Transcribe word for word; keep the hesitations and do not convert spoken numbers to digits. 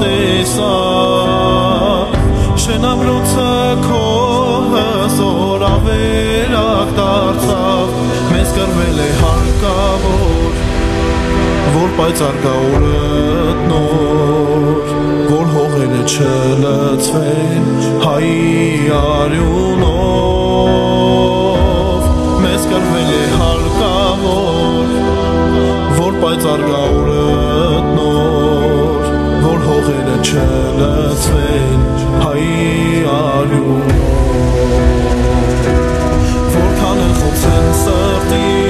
տեսա շենամրոցը քո հզոր ավերակ դարձավ մեզ կրվել է հարկավոր որ պայծառ գա օրդ նոր որ հողերը չլցվեն հայի արյունով մեզ կրվել է հարկավոր որ պայծառ գա օրդ նոր որ հողերը չլցվեն հայի արյունով որքան էլ խոցեն սրտի